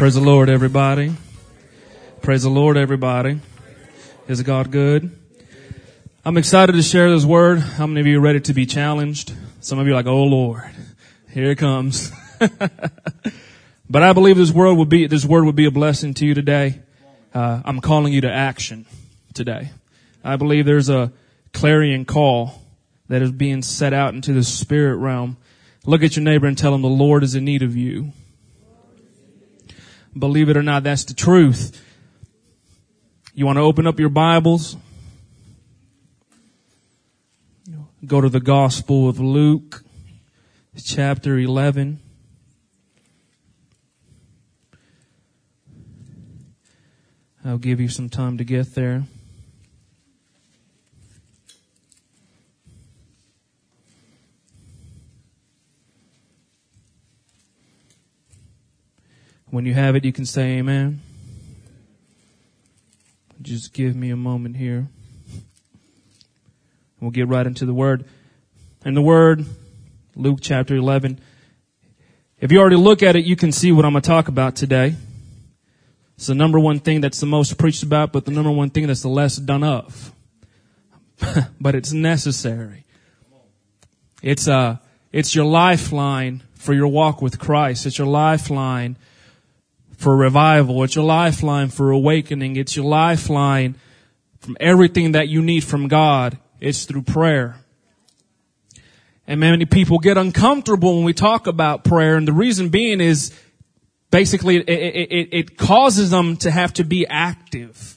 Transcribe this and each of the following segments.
Praise the Lord, everybody. Praise the Lord, everybody. Is God good? I'm excited to share this word. How many of you are ready to be challenged? Some of you are like, oh Lord, here it comes. But I believe this word would be a blessing to you today. I'm calling you to action today. I believe there's a clarion call that is being set out into the spirit realm. Look at your neighbor and tell him the Lord is in need of you. Believe it or not, that's the truth. You want to open up your Bibles? Go to the Gospel of Luke, chapter 11. I'll give you some time to get there. When you have it, you can say amen. Just give me a moment here. We'll get right into the Word. And the Word, Luke chapter 11. If you already look at it, you can see what I'm going to talk about today. It's the number one thing that's the most preached about, but the number one thing that's the less done of. But it's necessary. It's your lifeline for your walk with Christ. It's your lifeline for revival. It's your lifeline for awakening. It's your lifeline from everything that you need from God. It's through prayer. And many people get uncomfortable when we talk about prayer. And the reason being is basically it causes them to have to be active.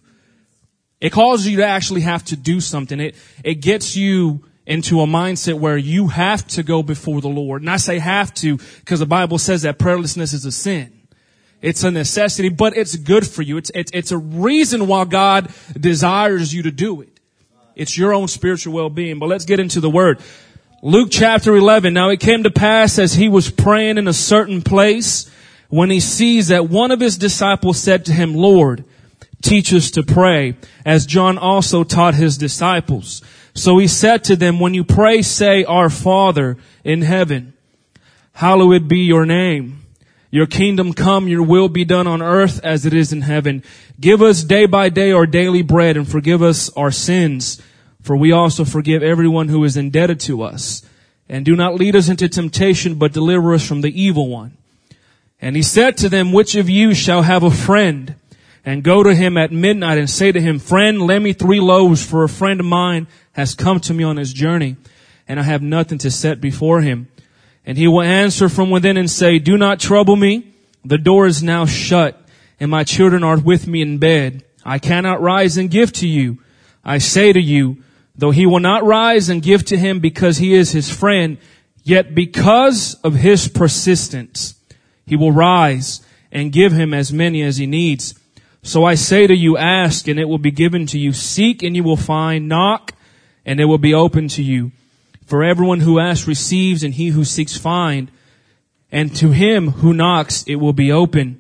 It causes you to actually have to do something. It gets you into a mindset where you have to go before the Lord. And I say have to because the Bible says that prayerlessness is a sin. It's a necessity, but it's good for you. It's a reason why God desires you to do it. It's your own spiritual well-being. But let's get into the Word. Luke chapter 11. Now it came to pass as he was praying in a certain place when he sees that one of his disciples said to him, Lord, teach us to pray, as John also taught his disciples. So he said to them, when you pray, say, Our Father in heaven, hallowed be your name. Your kingdom come, your will be done on earth as it is in heaven. Give us day by day our daily bread and forgive us our sins, for we also forgive everyone who is indebted to us. And do not lead us into temptation, but deliver us from the evil one. And he said to them, which of you shall have a friend and go to him at midnight and say to him, Friend, lend me 3 loaves, for a friend of mine has come to me on his journey, and I have nothing to set before him. And he will answer from within and say, Do not trouble me. The door is now shut, and my children are with me in bed. I cannot rise and give to you. I say to you, though he will not rise and give to him because he is his friend, yet because of his persistence, he will rise and give him as many as he needs. So I say to you, ask, and it will be given to you. Seek, and you will find. Knock, and it will be open to you. For everyone who asks receives, and he who seeks finds, and to him who knocks it will be open.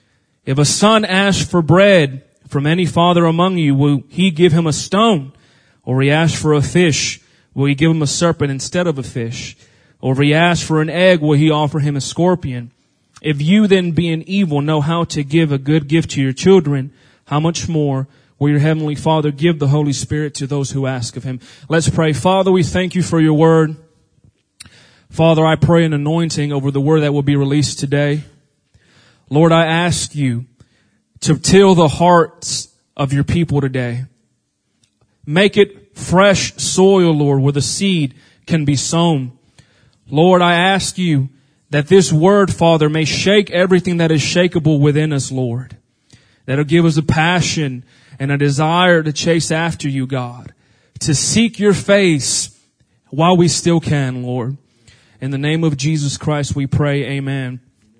If a son asks for bread from any father among you, will he give him a stone? Or he asks for a fish, will he give him a serpent instead of a fish? Or if he asks for an egg, will he offer him a scorpion? If you then, being evil, know how to give a good gift to your children, how much more will your heavenly Father give the Holy Spirit to those who ask of him? Let's pray. Father, we thank you for your word. Father, I pray an anointing over the word that will be released today. Lord, I ask you to till the hearts of your people today. Make it fresh soil, Lord, where the seed can be sown. Lord, I ask you that this word, Father, may shake everything that is shakeable within us, Lord. That'll give us a passion and a desire to chase after you, God. To seek your face while we still can, Lord. In the name of Jesus Christ we pray, amen.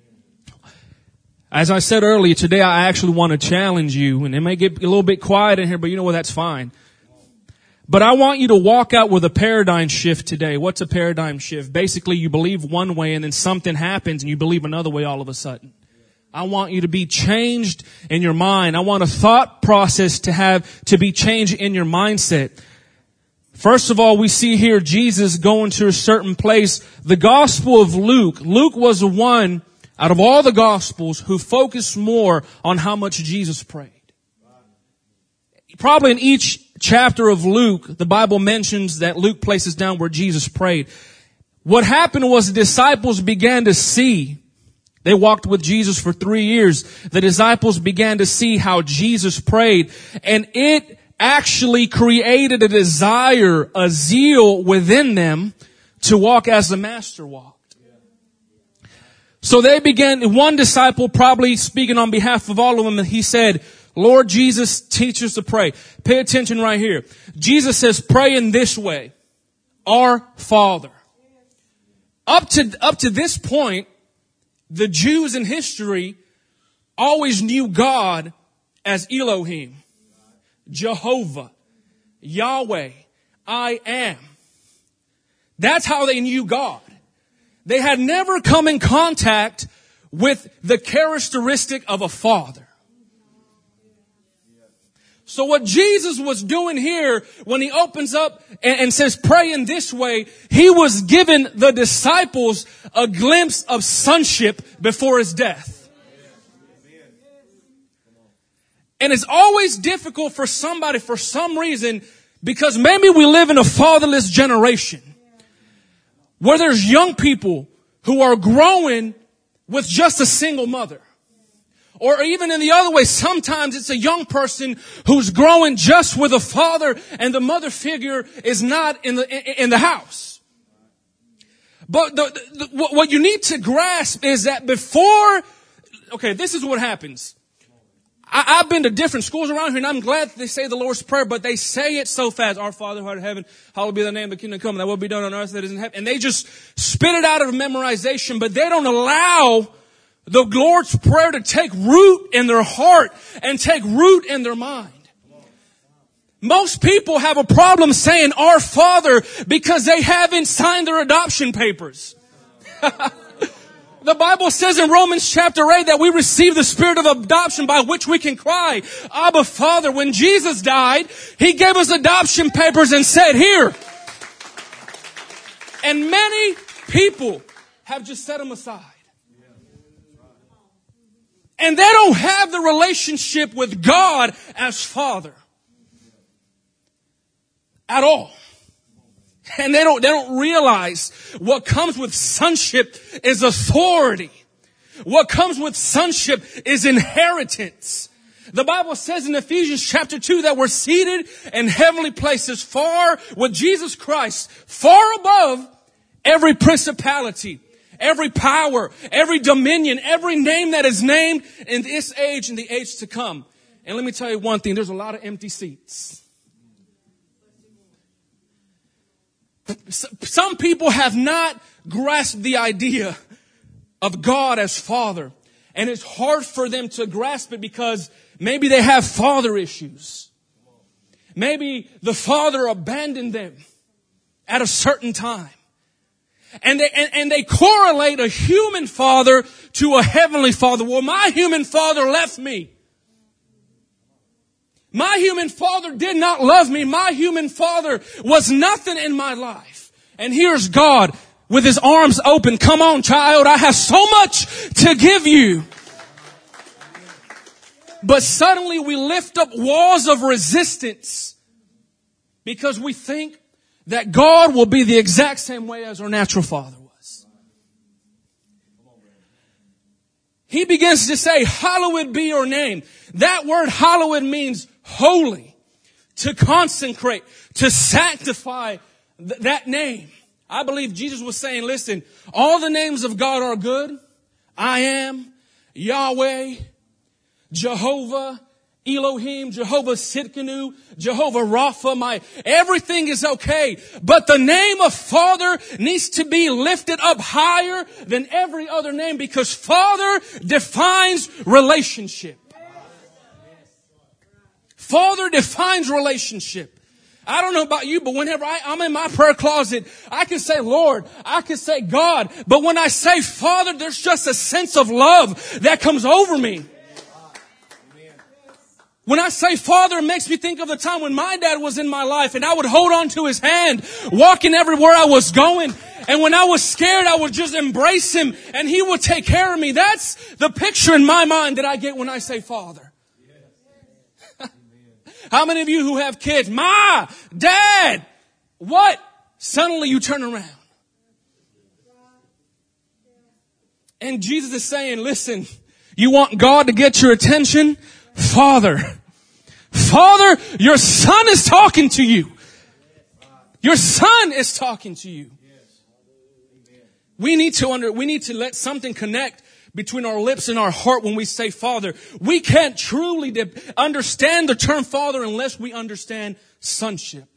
As I said earlier, today I actually want to challenge you, and it may get a little bit quiet in here, but you know what, that's fine. But I want you to walk out with a paradigm shift today. What's a paradigm shift? Basically, you believe one way and then something happens and you believe another way all of a sudden. I want you to be changed in your mind. I want a thought process to be changed in your mindset. First of all, we see here Jesus going to a certain place. The Gospel of Luke. Luke was the one out of all the Gospels who focus more on how much Jesus prayed. Probably in each chapter of Luke, the Bible mentions that Luke places down where Jesus prayed. What happened was the disciples began to see. They walked with Jesus for 3 years. The disciples began to see how Jesus prayed, and it actually created a desire, a zeal within them to walk as the Master walked. So they began, one disciple, probably speaking on behalf of all of them, and he said, Lord Jesus, teach us to pray. Pay attention right here. Jesus says, pray in this way. Our Father. Up to this point, the Jews in history always knew God as Elohim, Jehovah, Yahweh, I am. That's how they knew God. They had never come in contact with the characteristic of a father. So what Jesus was doing here when he opens up and says, pray in this way, he was giving the disciples a glimpse of sonship before his death. And it's always difficult for somebody, for some reason, because maybe we live in a fatherless generation where there's young people who are growing with just a single mother. Or even in the other way, sometimes it's a young person who's growing just with a father and the mother figure is not in the house. But what you need to grasp is that this is what happens. I've been to different schools around here, and I'm glad they say the Lord's Prayer, but they say it so fast. Our Father who art in heaven, hallowed be thy name, the kingdom come, thy will be done on earth as it is in heaven. And they just spit it out of memorization, but they don't allow the Lord's Prayer to take root in their heart and take root in their mind. Most people have a problem saying our Father because they haven't signed their adoption papers. The Bible says in Romans chapter 8 that we receive the spirit of adoption by which we can cry, Abba, Father. When Jesus died, He gave us adoption papers and said, here. And many people have just set them aside. And they don't have the relationship with God as Father at all. And they don't realize what comes with sonship is authority. What comes with sonship is inheritance. The Bible says in Ephesians chapter 2 that we're seated in heavenly places far with Jesus Christ, far above every principality, every power, every dominion, every name that is named in this age and the age to come. And let me tell you one thing, there's a lot of empty seats. Some people have not grasped the idea of God as Father. And it's hard for them to grasp it because maybe they have father issues. Maybe the father abandoned them at a certain time. And they correlate a human father to a heavenly father. Well, my human father left me. My human father did not love me. My human father was nothing in my life. And here's God with His arms open. Come on, child. I have so much to give you. But suddenly we lift up walls of resistance because we think that God will be the exact same way as our natural father was. He begins to say, hallowed be your name. That word hallowed means holy, to consecrate, to sanctify that name. I believe Jesus was saying, listen, all the names of God are good. I am, Yahweh, Jehovah, Elohim, Jehovah Sidkenu, Jehovah Rapha, everything is okay. But the name of Father needs to be lifted up higher than every other name because Father defines relationship. Father defines relationship. I don't know about you, but whenever I'm in my prayer closet, I can say Lord, I can say God. But when I say Father, there's just a sense of love that comes over me. When I say Father, it makes me think of the time when my dad was in my life and I would hold on to his hand, walking everywhere I was going. And when I was scared, I would just embrace Him and He would take care of me. That's the picture in my mind that I get when I say Father. How many of you who have kids, Ma, Dad, what? Suddenly you turn around. And Jesus is saying, listen, you want God to get your attention? Father, your Son is talking to you. Your Son is talking to you. We need to let something connect between our lips and our heart when we say Father. We can't truly understand the term Father unless we understand sonship.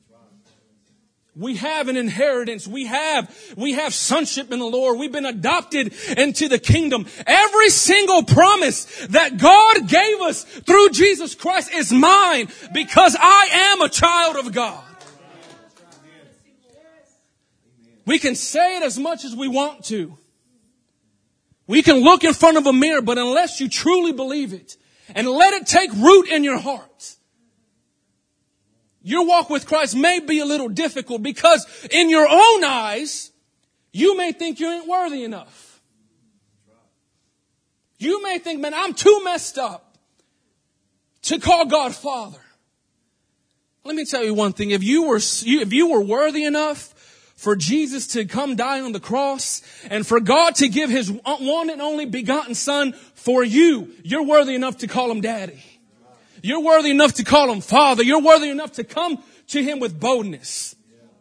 We have an inheritance. We have sonship in the Lord. We've been adopted into the kingdom. Every single promise that God gave us through Jesus Christ is mine because I am a child of God. We can say it as much as we want to. We can look in front of a mirror, but unless you truly believe it and let it take root in your heart, your walk with Christ may be a little difficult because in your own eyes, you may think you ain't worthy enough. You may think, man, I'm too messed up to call God Father. Let me tell you one thing. If you were worthy enough for Jesus to come die on the cross and for God to give His one and only begotten Son for you, you're worthy enough to call Him Daddy. You're worthy enough to call Him Father. You're worthy enough to come to Him with boldness.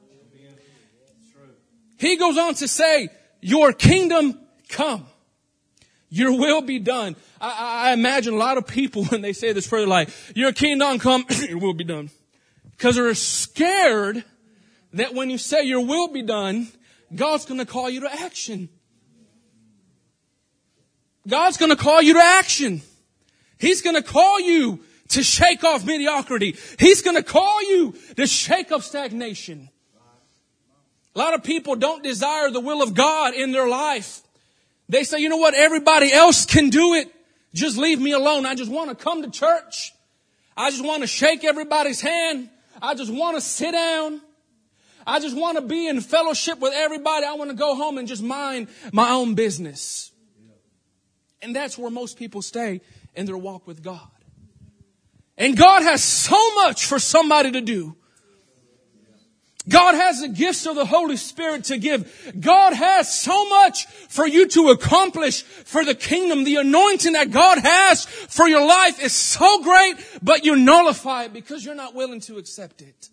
He goes on to say, your kingdom come. Your will be done. I imagine a lot of people when they say this prayer, like, your kingdom come, your will be done. Because they're scared that when you say your will be done, God's going to call you to action. God's going to call you to action. He's going to call you to shake off mediocrity. He's going to call you to shake up stagnation. A lot of people don't desire the will of God in their life. They say, you know what? Everybody else can do it. Just leave me alone. I just want to come to church. I just want to shake everybody's hand. I just want to sit down. I just want to be in fellowship with everybody. I want to go home and just mind my own business. And that's where most people stay in their walk with God. And God has so much for somebody to do. God has the gifts of the Holy Spirit to give. God has so much for you to accomplish for the kingdom. The anointing that God has for your life is so great, but you nullify it because you're not willing to accept it.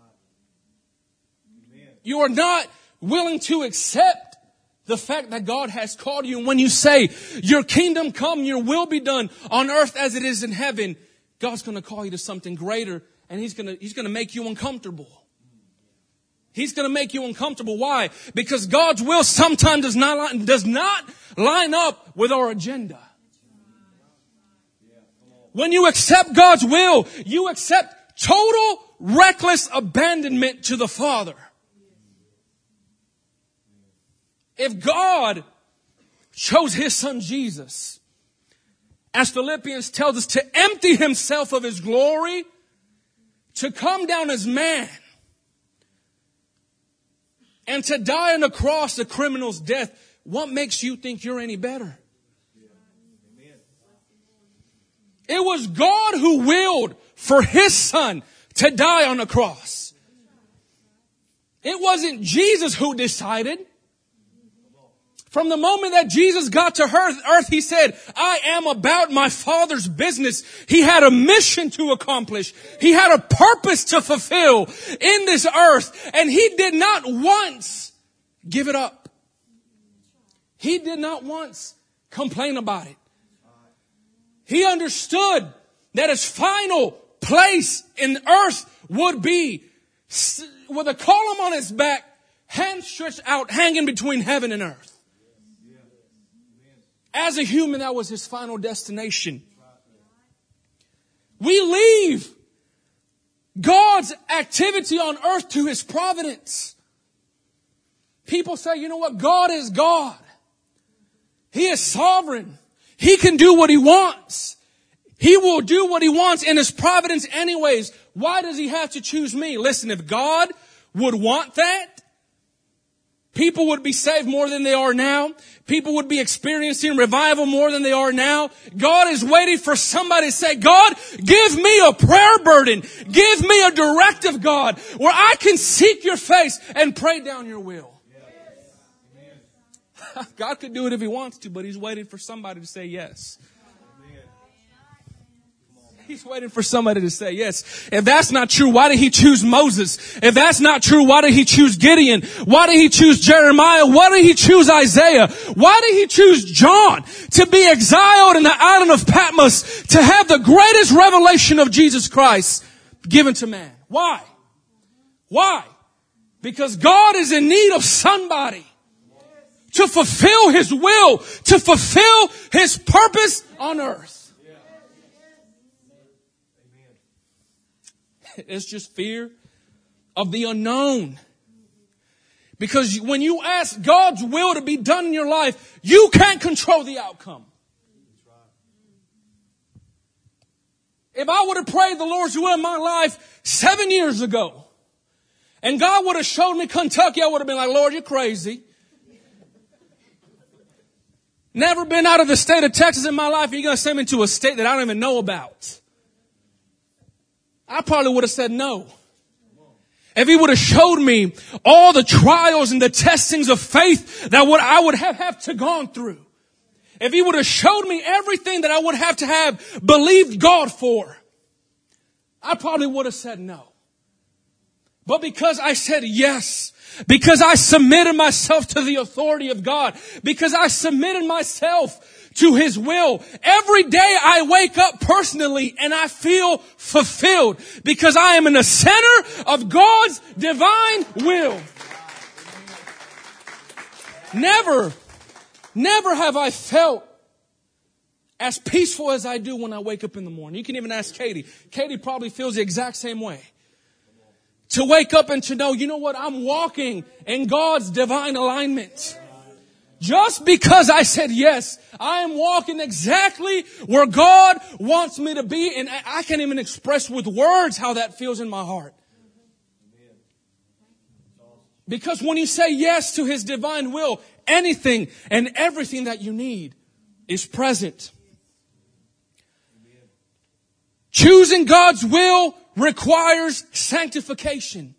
You are not willing to accept the fact that God has called you. And when you say, your kingdom come, your will be done on earth as it is in heaven, God's going to call you to something greater, and He's going to make you uncomfortable. He's going to make you uncomfortable. Why? Because God's will sometimes does not line up with our agenda. When you accept God's will, you accept total reckless abandonment to the Father. If God chose His Son Jesus, as Philippians tells us, to empty Himself of His glory, to come down as man, and to die on the cross a criminal's death, what makes you think you're any better? It was God who willed for His Son to die on the cross. It wasn't Jesus who decided. From the moment that Jesus got to earth, He said, I am about my Father's business. He had a mission to accomplish. He had a purpose to fulfill in this earth. And He did not once give it up. He did not once complain about it. He understood that His final place in earth would be with a column on His back, hands stretched out, hanging between heaven and earth. As a human, that was His final destination. We leave God's activity on earth to His providence. People say, you know what? God is God. He is sovereign. He can do what He wants. He will do what He wants in His providence anyways. Why does He have to choose me? Listen, if God would want that, People would be saved more than they are now. People would be experiencing revival more than they are now. God is waiting for somebody to say, God, give me a prayer burden. Give me a directive, God, where I can seek your face and pray down your will. God could do it if he wants to, but he's waiting for somebody to say yes. He's waiting for somebody to say yes. If that's not true, why did he choose Moses? If that's not true, why did he choose Gideon? Why did he choose Jeremiah? Why did he choose Isaiah? Why did he choose John to be exiled in the island of Patmos to have the greatest revelation of Jesus Christ given to man? Why? Why? Because God is in need of somebody to fulfill his will, to fulfill his purpose on earth. It's just fear of the unknown. Because when you ask God's will to be done in your life, you can't control the outcome. If I would have prayed the Lord's will in my life 7 years ago, and God would have showed me Kentucky, I would have been like, Lord, you're crazy. Never been out of the state of Texas in my life. You're going to send me to a state that I don't even know about. I probably would have said no. If he would have showed me all the trials and the testings of faith that I would have to gone through. If he would have showed me everything that I would have to have believed God for, I probably would have said no. But because I said yes, because I submitted myself to the authority of God, because I submitted myself to his will, every day I wake up personally and I feel fulfilled because I am in the center of God's divine will. Never have I felt as peaceful as I do when I wake up in the morning. You can even ask Katie. Katie probably feels the exact same way. To wake up and to know, you know what, I'm walking in God's divine alignment. Just because I said yes, I am walking exactly where God wants me to be. And I can't even express with words how that feels in my heart. Because when you say yes to his divine will, anything and everything that you need is present. Choosing God's will requires sanctification.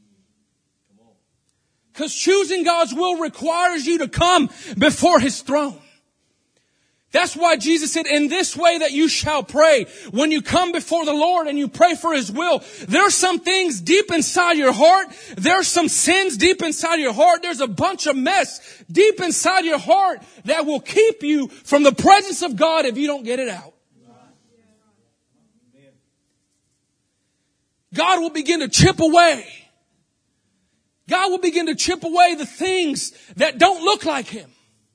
Because choosing God's will requires you to come before his throne. That's why Jesus said, in this way that you shall pray. When you come before the Lord and you pray for his will, there's some things deep inside your heart. There's some sins deep inside your heart. There's a bunch of mess deep inside your heart that will keep you from the presence of God if you don't get it out. God will begin to chip away. God will begin to chip away the things that don't look like him.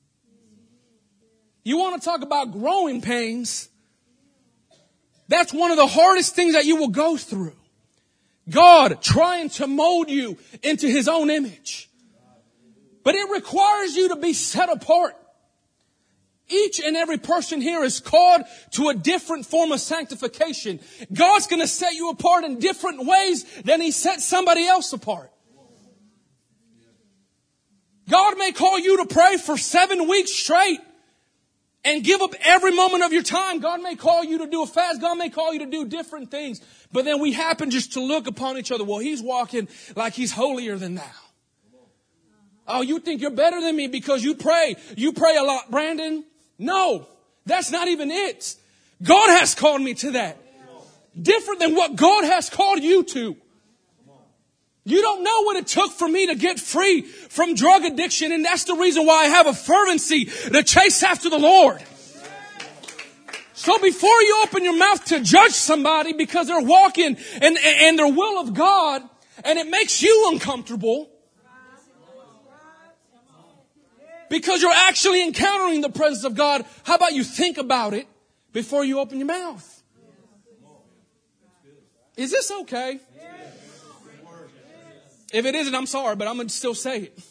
You want to talk about growing pains? That's one of the hardest things that you will go through. God trying to mold you into his own image. But it requires you to be set apart. Each and every person here is called to a different form of sanctification. God's going to set you apart in different ways than he set somebody else apart. God may call you to pray for 7 weeks straight and give up every moment of your time. God may call you to do a fast. God may call you to do different things. But then we happen just to look upon each other. Well, he's walking like he's holier than thou. Oh, you think you're better than me because you pray. You pray a lot, Brandon. No, that's not even it. God has called me to that. Different than what God has called you to. You don't know what it took for me to get free from drug addiction. And that's the reason why I have a fervency to chase after the Lord. So before you open your mouth to judge somebody because they're walking in their will of God and it makes you uncomfortable because you're actually encountering the presence of God, how about you think about it before you open your mouth? Is this okay? If it isn't, I'm sorry, but I'm going to still say it.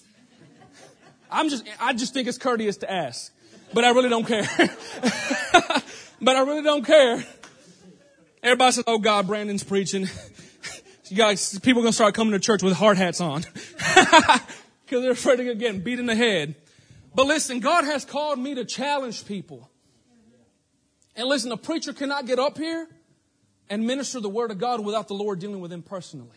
I just think it's courteous to ask. But I really don't care. But I really don't care. Everybody says, oh God, Brandon's preaching. You guys, people are going to start coming to church with hard hats on. Because they're afraid of getting beat in the head. But listen, God has called me to challenge people. And listen, a preacher cannot get up here and minister the Word of God without the Lord dealing with him personally.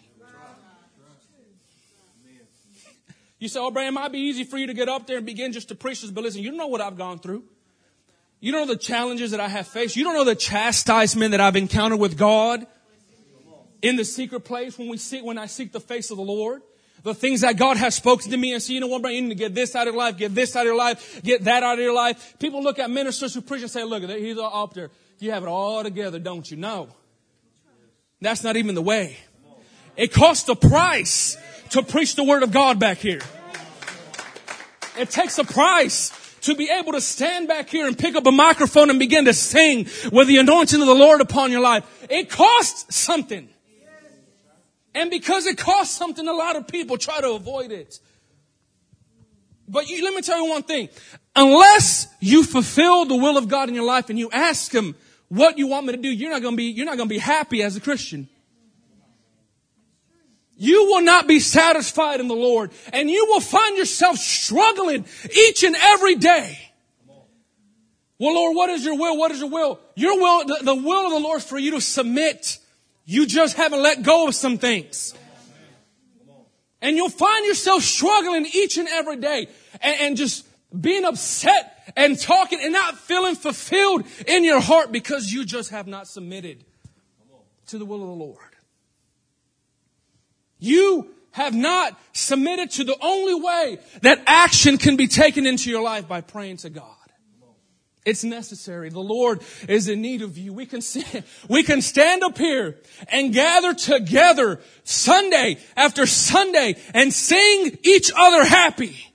You say, oh, Brian, it might be easy for you to get up there and begin just to preach this. But listen, you don't know what I've gone through. You don't know the challenges that I have faced. You don't know the chastisement that I've encountered with God in the secret place when I seek the face of the Lord. The things that God has spoken to me and say, you know what, Brian, you need to get this out of your life, get this out of your life, get that out of your life. People look at ministers who preach and say, look, he's up there. You have it all together, don't you? No. That's not even the way. It costs a price to preach the Word of God back here. It takes a price to be able to stand back here and pick up a microphone and begin to sing with the anointing of the Lord upon your life. It costs something. And because it costs something, a lot of people try to avoid it. But let me tell you one thing. Unless you fulfill the will of God in your life and you ask Him what you want me to do, you're not going to be happy as a Christian. You will not be satisfied in the Lord, and you will find yourself struggling each and every day. Well, Lord, what is your will? What is your will? Your will, the will of the Lord is for you to submit. You just haven't let go of some things. And you'll find yourself struggling each and every day and just being upset and talking and not feeling fulfilled in your heart because you just have not submitted to the will of the Lord. You have not submitted to the only way that action can be taken into your life, by praying to God. It's necessary. The Lord is in need of you. We can stand up here and gather together Sunday after Sunday and sing each other happy.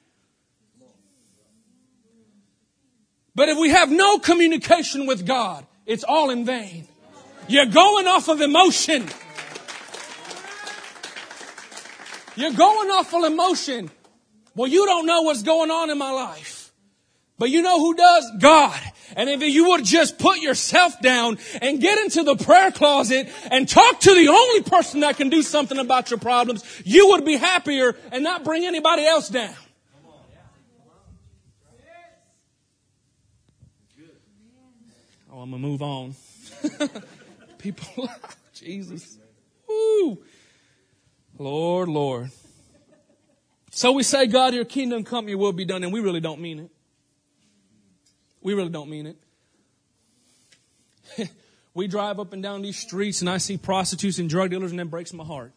But if we have no communication with God, it's all in vain. You're going off of emotion. You're going off of emotion. Well, you don't know what's going on in my life. But you know who does? God. And if you would just put yourself down and get into the prayer closet and talk to the only person that can do something about your problems, you would be happier and not bring anybody else down. Oh, I'm going to move on. People, Jesus. Woo. Lord. So we say, God, your kingdom come, your will be done, and we really don't mean it. We really don't mean it. We drive up and down these streets and I see prostitutes and drug dealers and that breaks my heart.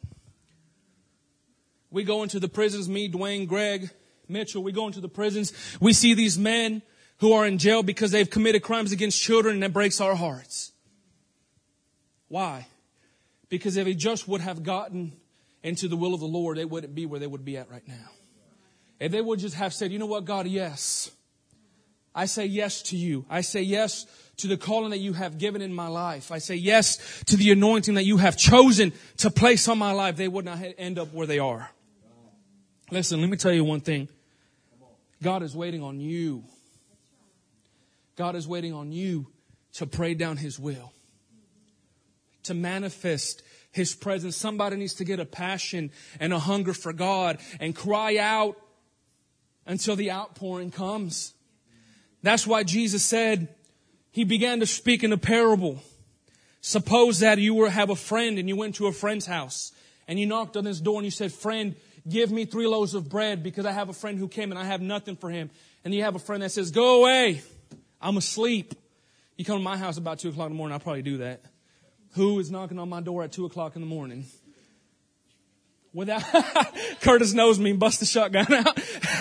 We go into the prisons, me, Dwayne, Greg, Mitchell, we go into the prisons. We see these men who are in jail because they've committed crimes against children, and that breaks our hearts. Why? Because if they just would have gotten into the will of the Lord, they wouldn't be where they would be at right now. If they would just have said, you know what, God, yes. I say yes to you. I say yes to the calling that you have given in my life. I say yes to the anointing that you have chosen to place on my life. They would not end up where they are. Listen, let me tell you one thing. God is waiting on you. God is waiting on you to pray down His will, to manifest His presence. Somebody needs to get a passion and a hunger for God and cry out until the outpouring comes. That's why Jesus said, He began to speak in a parable. Suppose that you have a friend and you went to a friend's house and you knocked on his door and you said, friend, give me 3 loaves of bread because I have a friend who came and I have nothing for him. And you have a friend that says, go away. I'm asleep. You come to my house about 2 o'clock in the morning, I'll probably do that. Who is knocking on my door at 2 o'clock in the morning? Without Curtis knows me, bust the shotgun out.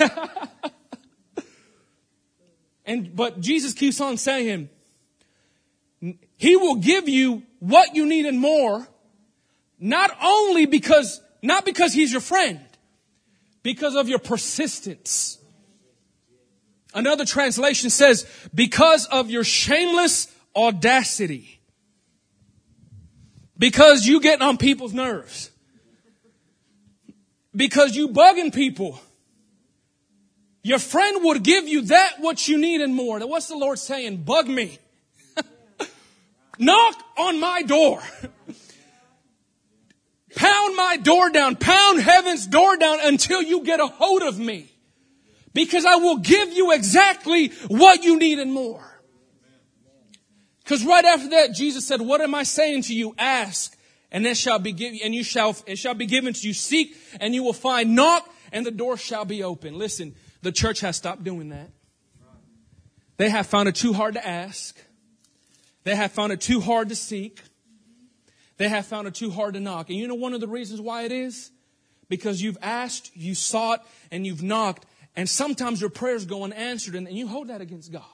But Jesus keeps on saying, He will give you what you need and more, not because He's your friend, because of your persistence. Another translation says, because of your shameless audacity. Because you get on people's nerves. Because you bugging people. Your friend would give you that what you need and more. Now, what's the Lord saying? Bug me. Knock on my door. Pound my door down. Pound heaven's door down until you get a hold of me. Because I will give you exactly what you need and more. Because right after that, Jesus said, what am I saying to you? Ask, and it shall be given, and it shall be given to you. Seek, and you will find. Knock, and the door shall be open. Listen, the church has stopped doing that. They have found it too hard to ask. They have found it too hard to seek. They have found it too hard to knock. And you know one of the reasons why it is? Because you've asked, you sought, and you've knocked. And sometimes your prayers go unanswered. And you hold that against God.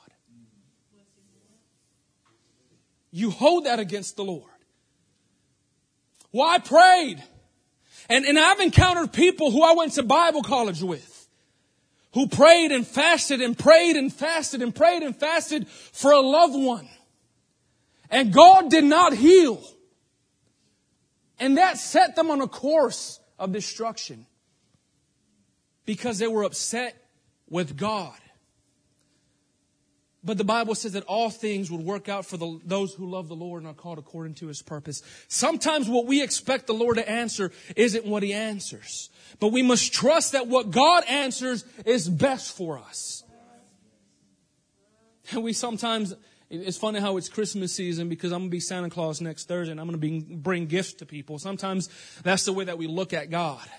You hold that against the Lord. Well, I prayed. And I've encountered people who I went to Bible college with. Who prayed and fasted and prayed and fasted and prayed and fasted for a loved one. And God did not heal. And that set them on a course of destruction. Because they were upset with God. But the Bible says that all things would work out for those who love the Lord and are called according to His purpose. Sometimes what we expect the Lord to answer isn't what He answers. But we must trust that what God answers is best for us. And we sometimes... It's funny how it's Christmas season because I'm going to be Santa Claus next Thursday and I'm going to bring gifts to people. Sometimes that's the way that we look at God.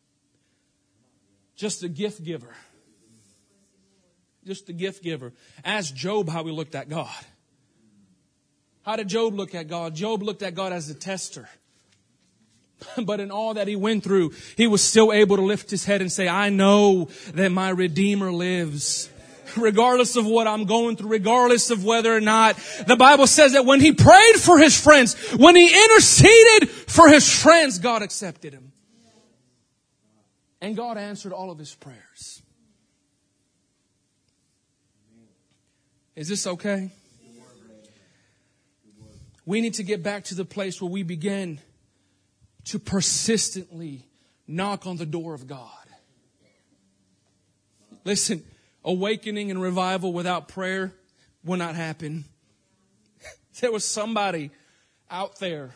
Just a gift giver. Just a gift giver. Ask Job how he looked at God. How did Job look at God? Job looked at God as a tester. But in all that he went through, he was still able to lift his head and say, I know that my Redeemer lives. Regardless of what I'm going through, regardless of whether or not. The Bible says that when he prayed for his friends, when he interceded for his friends, God accepted him. And God answered all of his prayers. Is this okay? We need to get back to the place where we begin to persistently knock on the door of God. Listen. Awakening and revival without prayer will not happen. There was somebody out there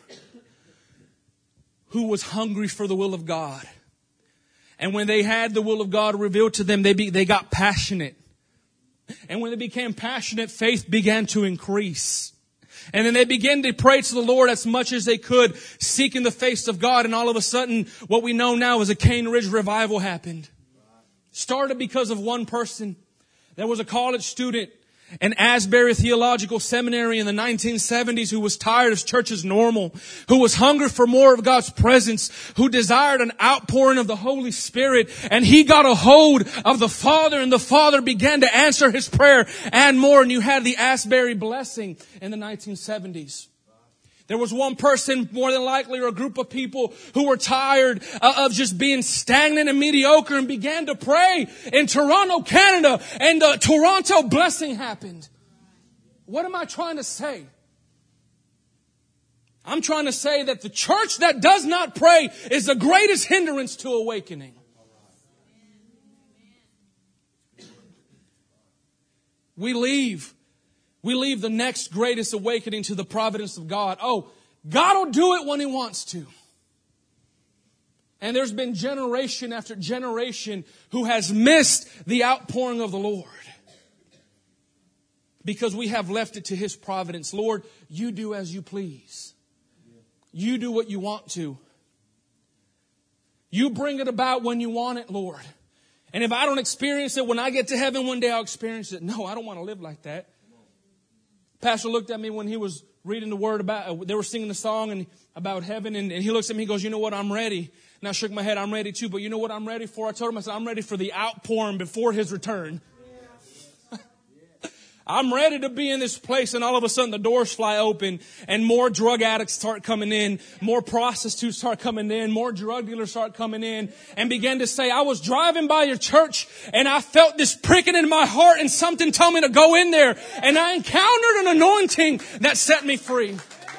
who was hungry for the will of God. And when they had the will of God revealed to them, they got passionate. And when they became passionate, faith began to increase. And then they began to pray to the Lord as much as they could, seeking the face of God. And all of a sudden, what we know now is a Cane Ridge revival happened. Started because of one person. There was a college student in Asbury Theological Seminary in the 1970s who was tired of church as normal, who was hungry for more of God's presence, who desired an outpouring of the Holy Spirit. And he got a hold of the Father, and the Father began to answer his prayer and more. And you had the Asbury blessing in the 1970s. There was one person, more than likely, or a group of people who were tired of just being stagnant and mediocre and began to pray in Toronto, Canada, and the Toronto blessing happened. What am I trying to say? I'm trying to say that the church that does not pray is the greatest hindrance to awakening. We leave the next greatest awakening to the providence of God. Oh, God will do it when He wants to. And there's been generation after generation who has missed the outpouring of the Lord. Because we have left it to His providence. Lord, you do as you please. You do what you want to. You bring it about when you want it, Lord. And if I don't experience it, when I get to heaven one day, I'll experience it. No, I don't want to live like that. Pastor looked at me when he was reading the word about, they were singing the song and about heaven, and he looks at me and goes, you know what, I'm ready. And I shook my head, I'm ready too, but you know what I'm ready for? I told him, I said, I'm ready for the outpouring before His return. I'm ready to be in this place, and all of a sudden the doors fly open and more drug addicts start coming in, more prostitutes start coming in, more drug dealers start coming in, and began to say, I was driving by your church and I felt this pricking in my heart and something told me to go in there, and I encountered an anointing that set me free.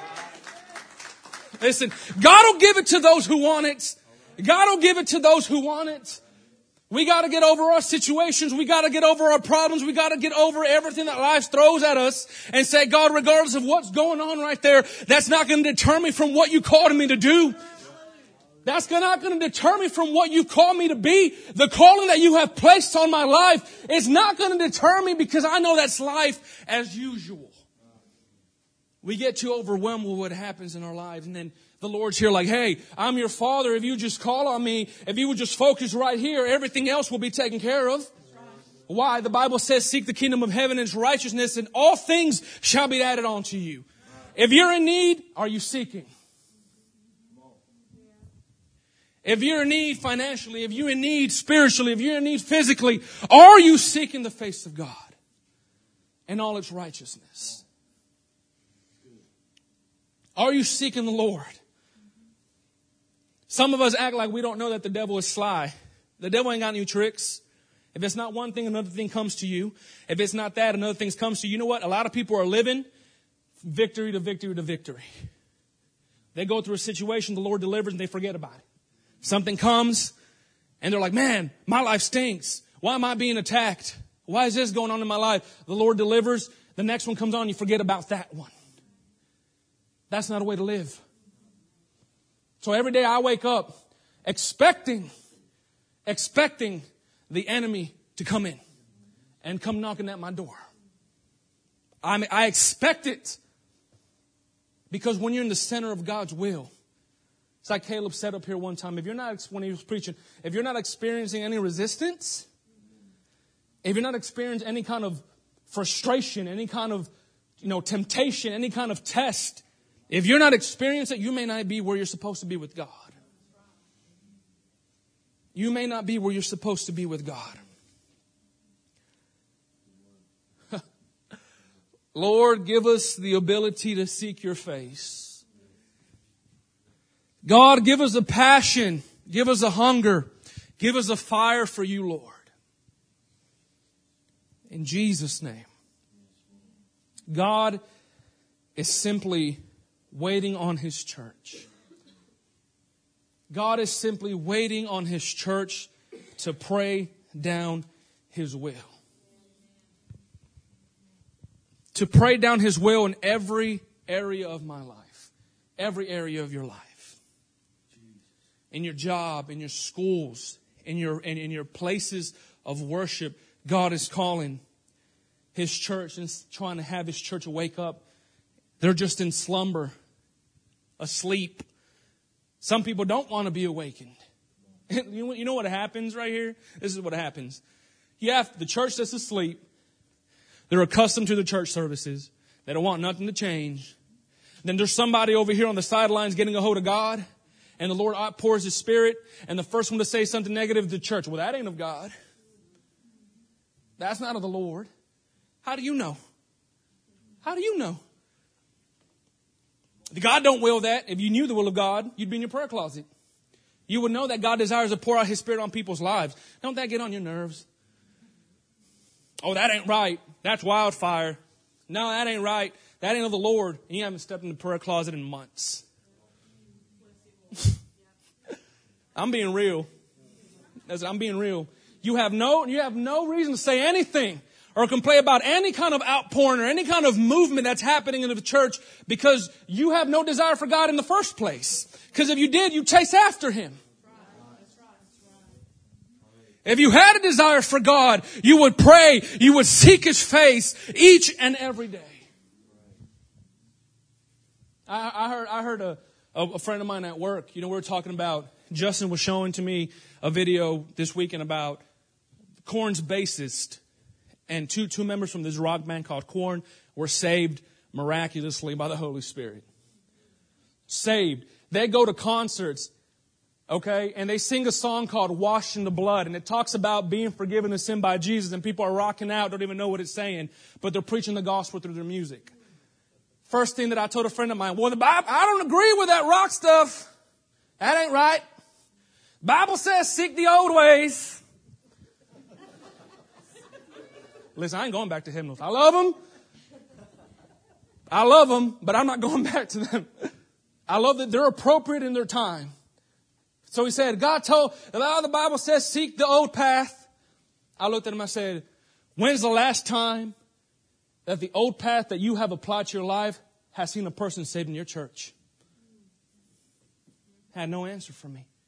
Listen, God will give it to those who want it. God will give it to those who want it. We got to get over our situations. We got to get over our problems. We got to get over everything that life throws at us and say, God, regardless of what's going on right there, that's not going to deter me from what you called me to do. That's not going to deter me from what you call me to be. The calling that you have placed on my life is not going to deter me because I know that's life as usual. We get too overwhelmed with what happens in our lives, and then the Lord's here like, hey, I'm your Father. If you just call on me, if you would just focus right here, everything else will be taken care of. Why? The Bible says, seek the kingdom of heaven and its righteousness, and all things shall be added on to you. If you're in need, are you seeking? If you're in need financially, if you're in need spiritually, if you're in need physically, are you seeking the face of God and all its righteousness? Are you seeking the Lord? Some of us act like we don't know that the devil is sly. The devil ain't got any tricks. If it's not one thing, another thing comes to you. If it's not that, another thing comes to you. You know what? A lot of people are living victory to victory to victory. They go through a situation, the Lord delivers, and they forget about it. Something comes, and they're like, man, my life stinks. Why am I being attacked? Why is this going on in my life? The Lord delivers. The next one comes on, you forget about that one. That's not a way to live. So every day I wake up expecting the enemy to come in and come knocking at my door. I expect it because when you're in the center of God's will, it's like Caleb said up here one time, when he was preaching, if you're not experiencing any resistance, if you're not experiencing any kind of frustration, any kind of, temptation, any kind of test, if you're not experiencing it, you may not be where you're supposed to be with God. You may not be where you're supposed to be with God. Lord, give us the ability to seek your face. God, give us a passion. Give us a hunger. Give us a fire for you, Lord. In Jesus' name. God is simply waiting on His church. God is simply waiting on His church to pray down His will. To pray down His will in every area of my life. Every area of your life. In your job, in your schools, in your places of worship, God is calling His church and trying to have His church wake up. They're just in slumber, asleep. Some people don't want to be awakened. You know what happens right here? This is what happens. You have the church that's asleep. They're accustomed to the church services. They don't want nothing to change. Then there's somebody over here on the sidelines getting a hold of God. And the Lord outpours His Spirit. And the first one to say something negative to the church. Well, that ain't of God. That's not of the Lord. How do you know? How do you know? God don't will that. If you knew the will of God, you'd be in your prayer closet. You would know that God desires to pour out His Spirit on people's lives. Don't that get on your nerves? Oh, that ain't right. That's wildfire. No, that ain't right. That ain't of the Lord. And you haven't stepped in the prayer closet in months. I'm being real. I'm being real. You have no reason to say anything or complain about any kind of outpouring or any kind of movement that's happening in the church because you have no desire for God in the first place. Because if you did, you'd chase after Him. If you had a desire for God, you would pray, you would seek His face each and every day. I heard a friend of mine at work, we were talking about, Justin was showing to me a video this weekend about Korn's bassist and two members from this rock band called Korn were saved miraculously by the Holy Spirit. Saved. They go to concerts, okay, and they sing a song called Washed in the Blood, and it talks about being forgiven of sin by Jesus, and people are rocking out, don't even know what it's saying, but they're preaching the gospel through their music. First thing that I told a friend of mine, well, the Bible, I don't agree with that rock stuff. That ain't right. Bible says seek the old ways. Listen, I ain't going back to hymnals. I love them, but I'm not going back to them. I love that they're appropriate in their time. So he said, the Bible says seek the old path. I looked at him, I said, when's the last time that the old path that you have applied to your life has seen a person saved in your church? Had no answer for me.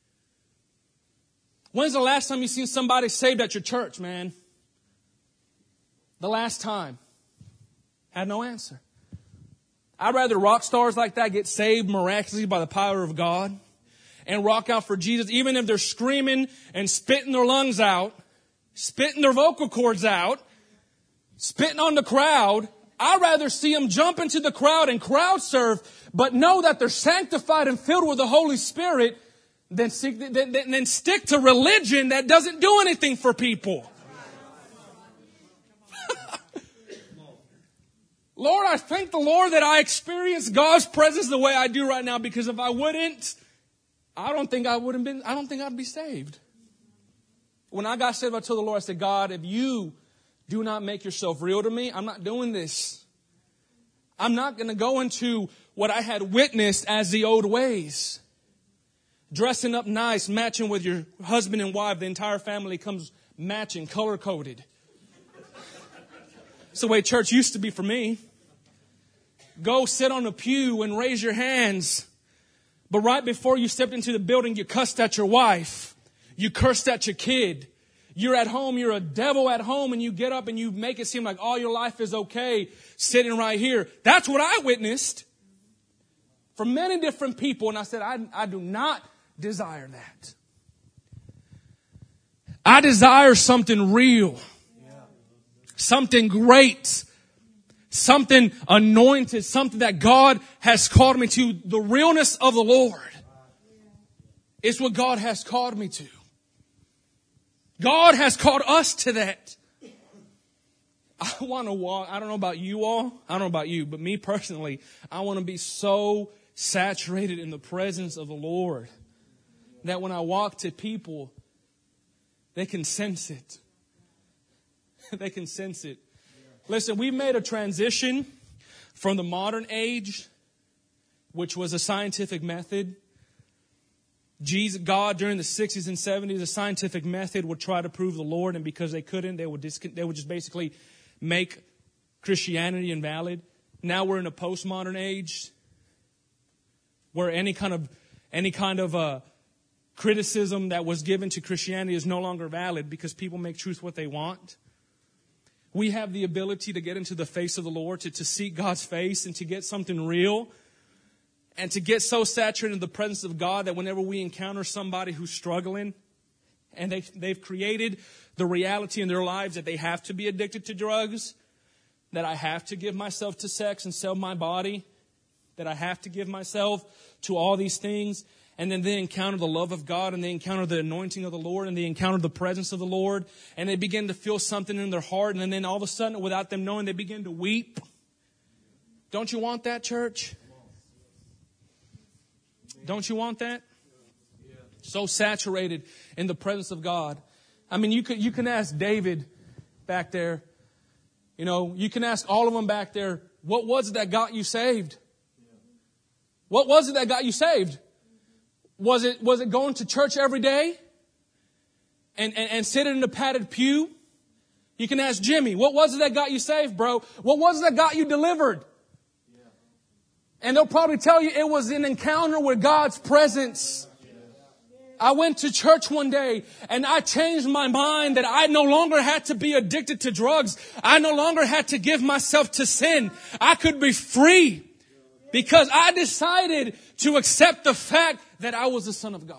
When's the last time you seen somebody saved at your church, man? The last time. Had no answer. I'd rather rock stars like that get saved miraculously by the power of God and rock out for Jesus, even if they're screaming and spitting their lungs out, spitting their vocal cords out, spitting on the crowd. I'd rather see them jump into the crowd and crowd surf, but know that they're sanctified and filled with the Holy Spirit than stick to religion that doesn't do anything for people. Lord, I thank the Lord that I experience God's presence the way I do right now, because if I wouldn't, I don't think I'd be saved. When I got saved, I told the Lord, I said, God, if you do not make yourself real to me, I'm not doing this. I'm not going to go into what I had witnessed as the old ways. Dressing up nice, matching with your husband and wife, the entire family comes matching, color-coded. It's the way church used to be for me. Go sit on a pew and raise your hands. But right before you stepped into the building, you cussed at your wife. You cursed at your kid. You're at home, you're a devil at home, and you get up and you make it seem like all your life is okay sitting right here. That's what I witnessed from many different people. And I said, I do not desire that. I desire something real. Something great, something anointed, something that God has called me to. The realness of the Lord is what God has called me to. God has called us to that. I want to walk. I don't know about you all. I don't know about you, but me personally, I want to be so saturated in the presence of the Lord that when I walk to people, they can sense it. They can sense it. Listen, we've made a transition from the modern age, which was a scientific method. God, during the 60s and 70s, a scientific method would try to prove the Lord, and because they couldn't, they would just basically make Christianity invalid. Now we're in a postmodern age where any kind of criticism that was given to Christianity is no longer valid because people make truth what they want. We have the ability to get into the face of the Lord, to seek God's face and to get something real and to get so saturated in the presence of God that whenever we encounter somebody who's struggling and they've created the reality in their lives that they have to be addicted to drugs, that I have to give myself to sex and sell my body, that I have to give myself to all these things, and then they encounter the love of God, and they encounter the anointing of the Lord, and they encounter the presence of the Lord, and they begin to feel something in their heart, and then all of a sudden, without them knowing, they begin to weep. Don't you want that, church? Don't you want that? So saturated in the presence of God. I mean, you can ask David back there. You know, you can ask all of them back there, what was it that got you saved? What was it that got you saved? Was it going to church every day and sitting in a padded pew? You can ask Jimmy, what was it that got you saved, bro? What was it that got you delivered? And they'll probably tell you it was an encounter with God's presence. I went to church one day and I changed my mind that I no longer had to be addicted to drugs. I no longer had to give myself to sin. I could be free because I decided to accept the fact that I was the Son of God.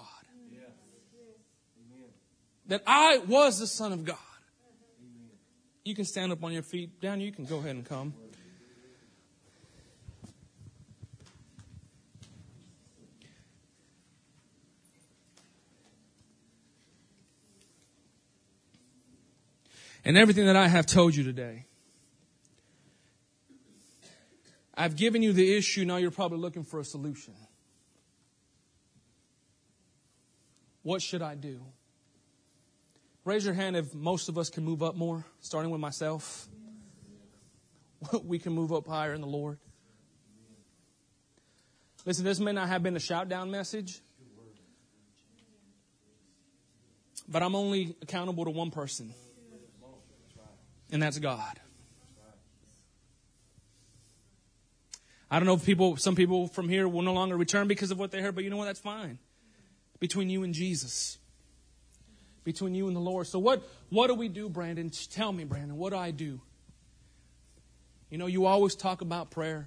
That I was the Son of God. You can stand up on your feet. Down, you can go ahead and come. And everything that I have told you today, I've given you the issue. Now you're probably looking for a solution. What should I do? Raise your hand if most of us can move up more, starting with myself. We can move up higher in the Lord. Listen, this may not have been a shout down message, but I'm only accountable to one person. And that's God. I don't know if some people from here will no longer return because of what they heard, but you know what? That's fine. Between you and Jesus. between you and the Lord. So what do we do, Brandon? Tell me, Brandon, what do I do? You know, you always talk about prayer.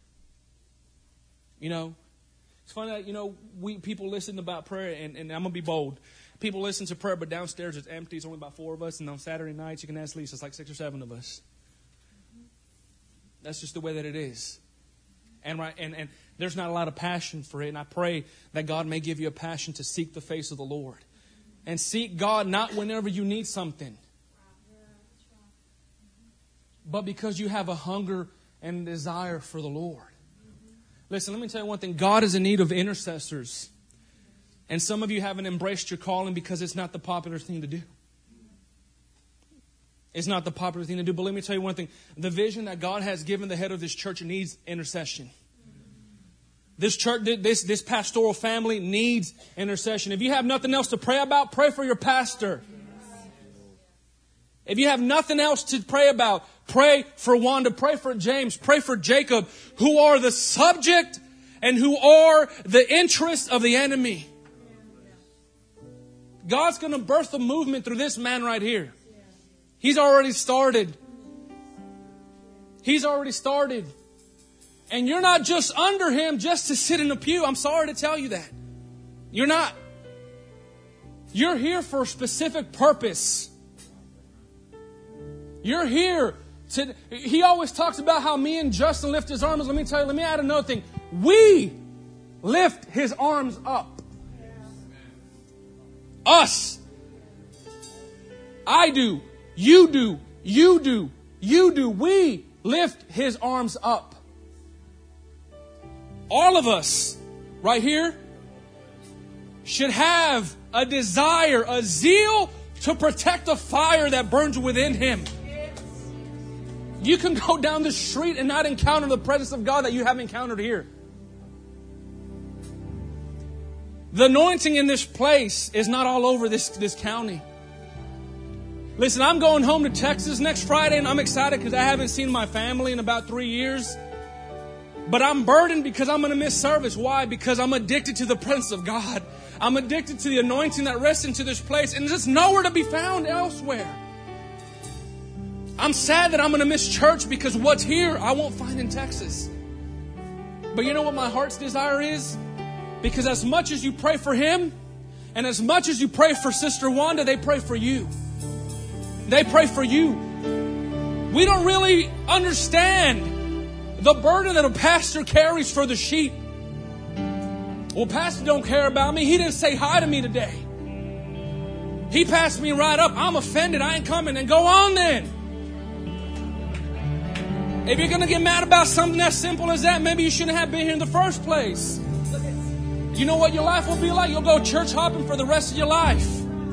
You know, it's funny that, you know, people listen about prayer, and I'm going to be bold. People listen to prayer, but downstairs it's empty. It's only about 4 of us. And on Saturday nights, you can ask Lisa, it's like 6 or 7 of us. That's just the way that it is. And there's not a lot of passion for it. And I pray that God may give you a passion to seek the face of the Lord. And seek God not whenever you need something, but because you have a hunger and desire for the Lord. Listen, let me tell you one thing. God is in need of intercessors. And some of you haven't embraced your calling because it's not the popular thing to do. It's not the popular thing to do. But let me tell you one thing. The vision that God has given the head of this church needs intercession. This church, this pastoral family needs intercession. If you have nothing else to pray about, pray for your pastor. If you have nothing else to pray about, pray for Wanda, pray for James, pray for Jacob, who are the subject and who are the interests of the enemy. God's going to birth a movement through this man right here. He's already started. He's already started. And you're not just under him just to sit in a pew. I'm sorry to tell you that. You're not. You're here for a specific purpose. You're here to... He always talks about how me and Justin lift his arms. Let me tell you, let me add another thing. We lift his arms up. Us. I do. You do. You do. You do. We lift his arms up. All of us right here should have a desire, a zeal to protect the fire that burns within him. You can go down the street and not encounter the presence of God that you have encountered here. The anointing in this place is not all over this county. Listen, I'm going home to Texas next Friday, and I'm excited because I haven't seen my family in about 3 years. But I'm burdened because I'm going to miss service. Why? Because I'm addicted to the presence of God. I'm addicted to the anointing that rests into this place. And there's nowhere to be found elsewhere. I'm sad that I'm going to miss church because what's here I won't find in Texas. But you know what my heart's desire is? Because as much as you pray for him and as much as you pray for Sister Wanda, they pray for you. They pray for you. We don't really understand the burden that a pastor carries for the sheep. Well, pastor don't care about me. He didn't say hi to me today. He passed me right up. I'm offended. I ain't coming. And go on then. If you're going to get mad about something as simple as that, maybe you shouldn't have been here in the first place. You know what your life will be like? You'll go church hopping for the rest of your life.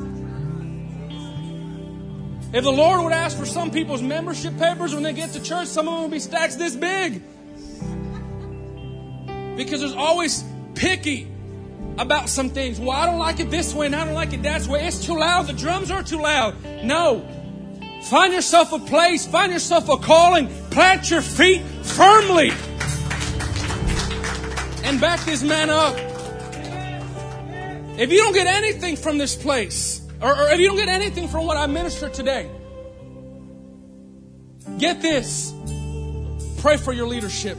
If the Lord would ask for some people's membership papers when they get to church, some of them would be stacks this big. Because there's always picky about some things. Well, I don't like it this way and I don't like it that way. It's too loud. The drums are too loud. No. Find yourself a place. Find yourself a calling. Plant your feet firmly. And back this man up. If you don't get anything from this place, or if you don't get anything from what I ministered today, get this. Pray for your leadership.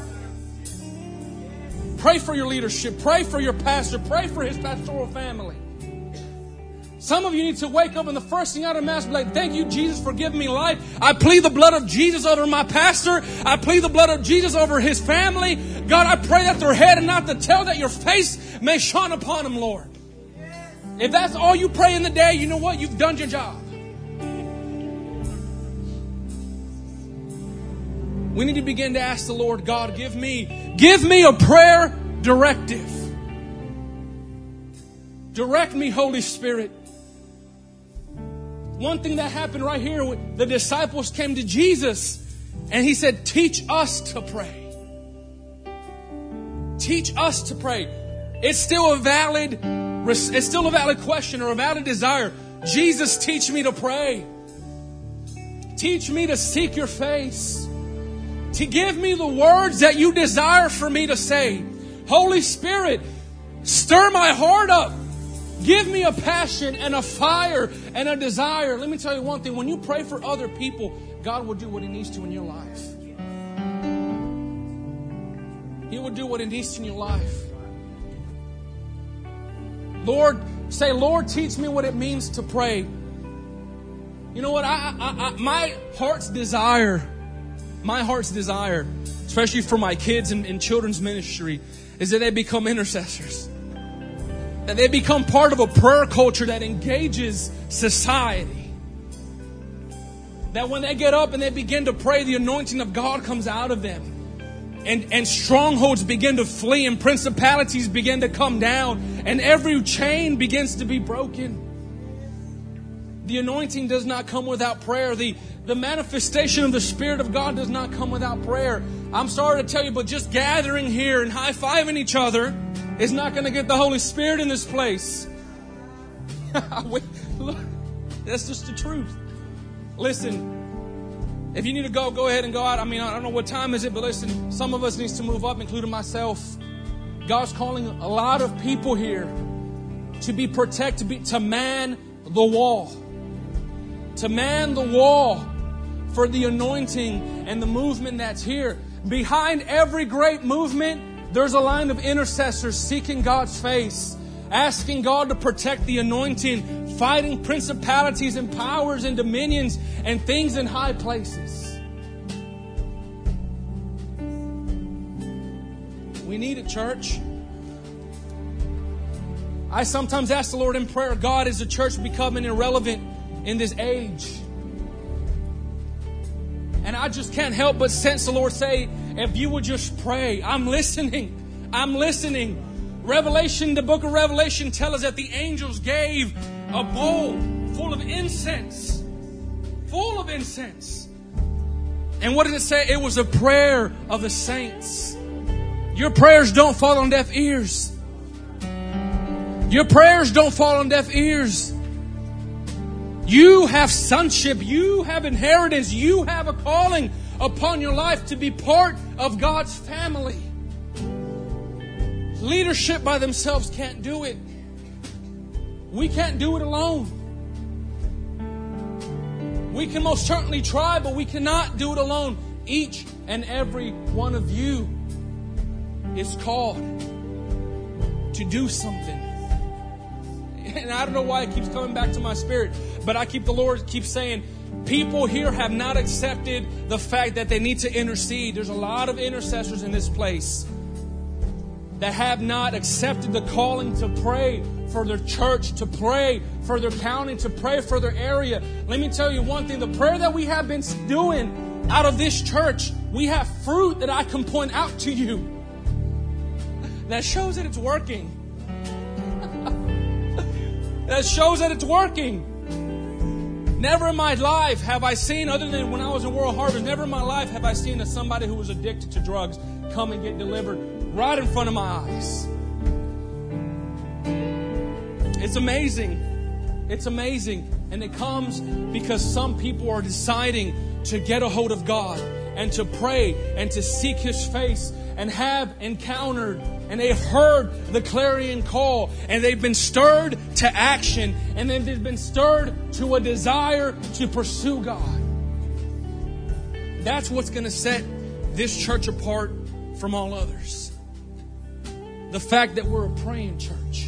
Pray for your leadership. Pray for your pastor. Pray for his pastoral family. Some of you need to wake up and the first thing out of mass be like, thank you, Jesus, for giving me life. I plead the blood of Jesus over my pastor. I plead the blood of Jesus over his family. God, I pray that their head and not the tail, that your face may shine upon them, Lord. If that's all you pray in the day, you know what? You've done your job. We need to begin to ask the Lord, God, give me a prayer directive. Direct me, Holy Spirit. One thing that happened right here, the disciples came to Jesus and he said, teach us to pray. Teach us to pray. It's still a valid question or a valid desire. Jesus, teach me to pray. Teach me to seek your face. To give me the words that you desire for me to say. Holy Spirit, stir my heart up. Give me a passion and a fire and a desire. Let me tell you one thing. When you pray for other people, God will do what He needs to in your life. He will do what He needs to in your life. Lord, say, Lord, teach me what it means to pray. You know what? My heart's desire, especially for my kids in children's ministry, is that they become intercessors. That they become part of a prayer culture that engages society. That when they get up and they begin to pray, the anointing of God comes out of them. And strongholds begin to flee and principalities begin to come down. And every chain begins to be broken. The anointing does not come without prayer. The manifestation of the Spirit of God does not come without prayer. I'm sorry to tell you, but just gathering here and high-fiving each other is not going to get the Holy Spirit in this place. That's just the truth. Listen, if you need to go ahead and go out. I mean, I don't know what time is it, but listen, some of us needs to move up, including myself. God's calling a lot of people here to be protected, to man the wall. To man the wall for the anointing and the movement that's here. Behind every great movement, there's a line of intercessors seeking God's face, asking God to protect the anointing, fighting principalities and powers and dominions and things in high places. We need it, church. I sometimes ask the Lord in prayer, God, is the church becoming irrelevant in this age? And I just can't help but sense the Lord say, if you would just pray. I'm listening. The book of Revelation tells us that the angels gave a bowl full of incense. And what did it say? It was a prayer of the saints. Your prayers don't fall on deaf ears. Your prayers don't fall on deaf ears. You have sonship. You have inheritance. You have a calling upon your life to be part of God's family. Leadership by themselves can't do it. We can't do it alone. We can most certainly try, but we cannot do it alone. Each and every one of you is called to do something. And I don't know why it keeps coming back to my spirit, but the Lord keeps saying, people here have not accepted the fact that they need to intercede. There's a lot of intercessors in this place that have not accepted the calling to pray for their church, to pray for their county, to pray for their area. Let me tell you one thing. The prayer that we have been doing out of this church, we have fruit that I can point out to you that shows that it's working. That shows that it's working. Never in my life have I seen, other than when I was in World Harvest, never in my life have I seen that somebody who was addicted to drugs come and get delivered right in front of my eyes. It's amazing. It's amazing. And it comes because some people are deciding to get a hold of God and to pray and to seek His face and have encountered and they have heard the clarion call and they've been stirred to action and then they've been stirred to a desire to pursue God. That's what's going to set this church apart from all others. The fact that we're a praying church.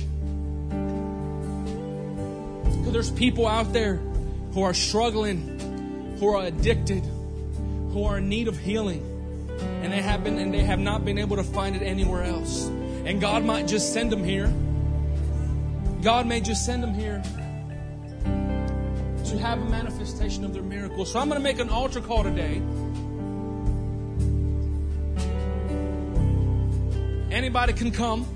Because there's people out there who are struggling, who are addicted, who are in need of healing. And they have not been able to find it anywhere else. And God might just send them here. God may just send them here to have a manifestation of their miracle. So I'm going to make an altar call today. Anybody can come.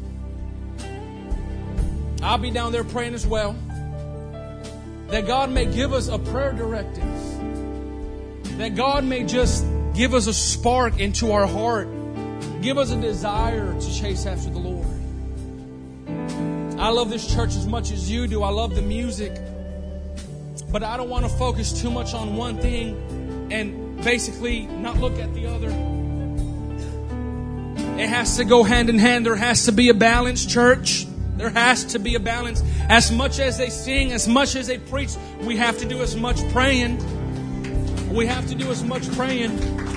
I'll be down there praying as well. That God may give us a prayer directive. That God may just give us a spark into our heart. Give us a desire to chase after the Lord. I love this church as much as you do. I love the music. But I don't want to focus too much on one thing and basically not look at the other. It has to go hand in hand. There has to be a balanced church. There has to be a balance. As much as they sing, as much as they preach, we have to do as much praying. We have to do as much praying.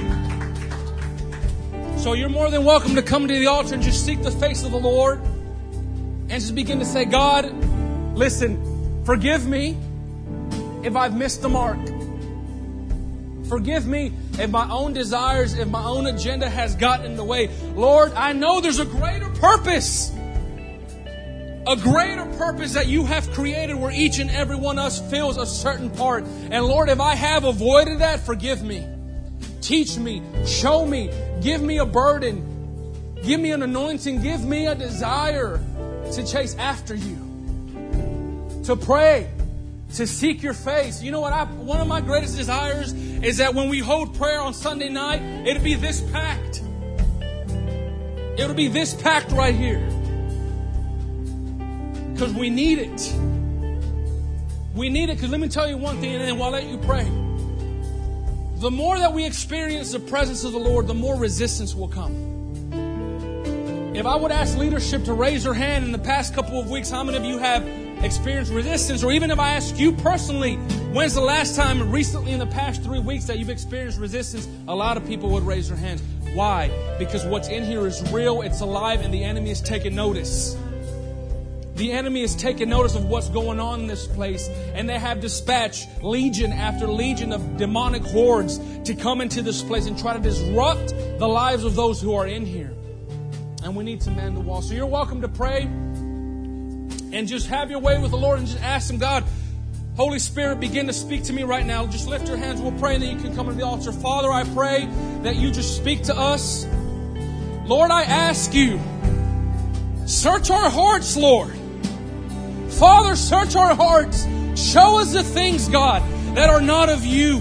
So you're more than welcome to come to the altar and just seek the face of the Lord and just begin to say, God, listen, forgive me if I've missed the mark. Forgive me if my own desires, if my own agenda has gotten in the way. Lord, I know there's a greater purpose. A greater purpose that you have created where each and every one of us fills a certain part. And Lord, if I have avoided that, forgive me. Teach me. Show me. Give me a burden. Give me an anointing. Give me a desire to chase after you. To pray. To seek your face. You know what? One of my greatest desires is that when we hold prayer on Sunday night, it'll be this packed. It'll be this packed right here. Because we need it. We need it because let me tell you one thing and then I'll let you pray. The more that we experience the presence of the Lord, the more resistance will come. If I would ask leadership to raise their hand in the past couple of weeks, how many of you have experienced resistance? Or even if I ask you personally, when's the last time recently in the past 3 weeks that you've experienced resistance? A lot of people would raise their hands. Why? Because what's in here is real, it's alive, and the enemy is taking notice. The enemy is taking notice of what's going on in this place. And they have dispatched legion after legion of demonic hordes to come into this place and try to disrupt the lives of those who are in here. And we need to man the wall. So you're welcome to pray and just have your way with the Lord and just ask Him, God, Holy Spirit, begin to speak to me right now. Just lift your hands. We'll pray and then you can come to the altar. Father, I pray that you just speak to us. Lord, I ask you, search our hearts, Lord. Father, search our hearts. Show us the things, God, that are not of you.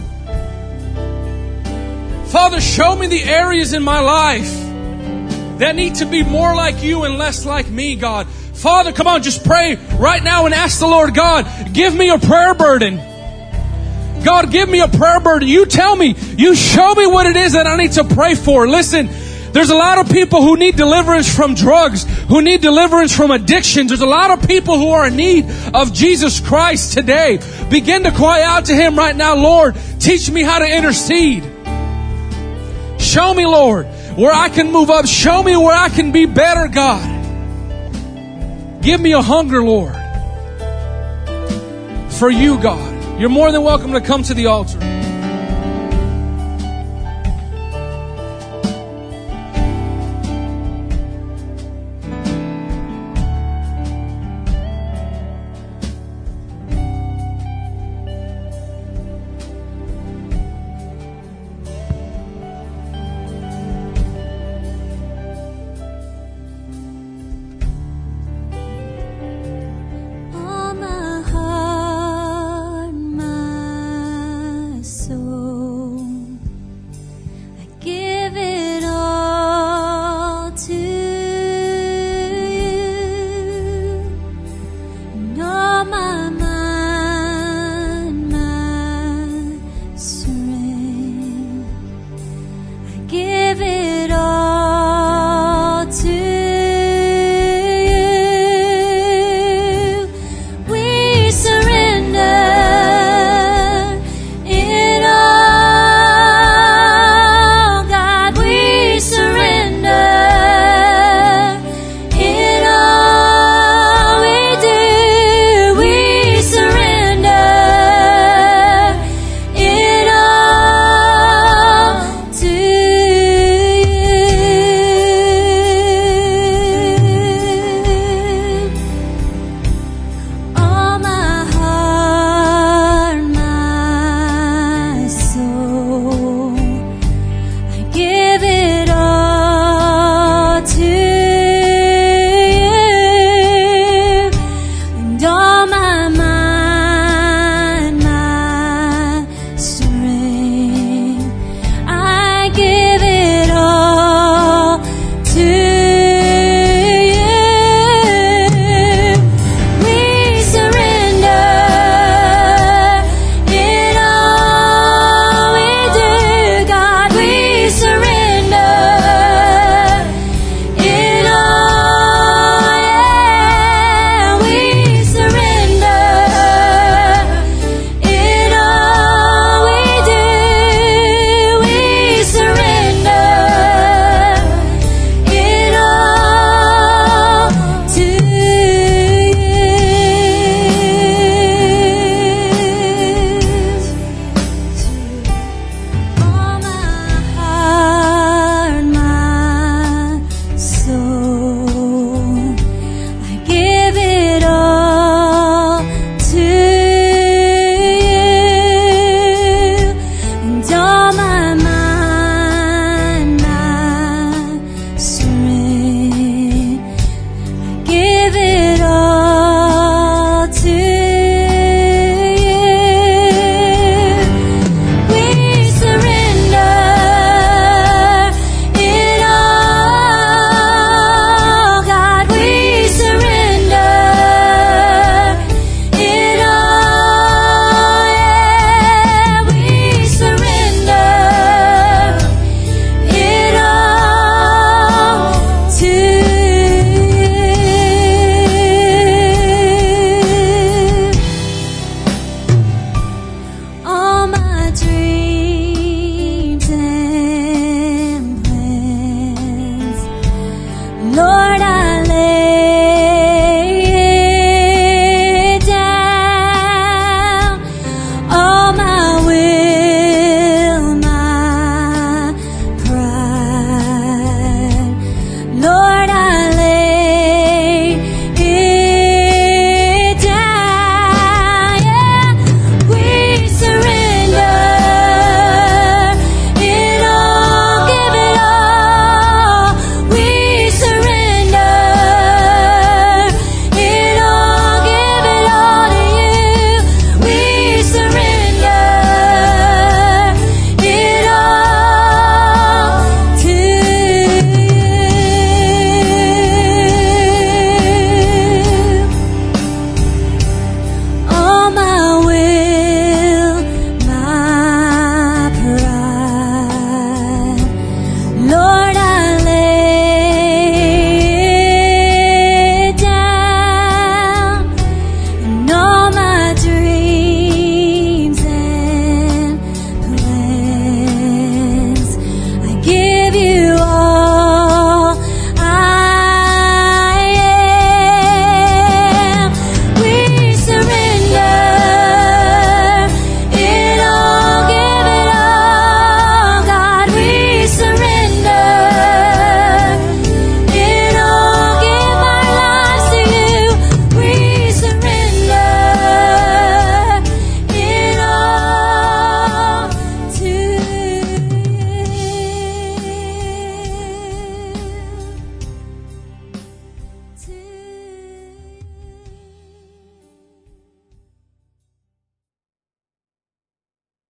Father, show me the areas in my life that need to be more like you and less like me, God. Father, come on, just pray right now and ask the Lord, God, give me a prayer burden. God, give me a prayer burden. You tell me, you show me what it is that I need to pray for. Listen, there's a lot of people who need deliverance from drugs, who need deliverance from addictions. There's a lot of people who are in need of Jesus Christ today. Begin to cry out to Him right now, Lord, teach me how to intercede. Show me, Lord, where I can move up. Show me where I can be better, God. Give me a hunger, Lord, for you, God. You're more than welcome to come to the altar.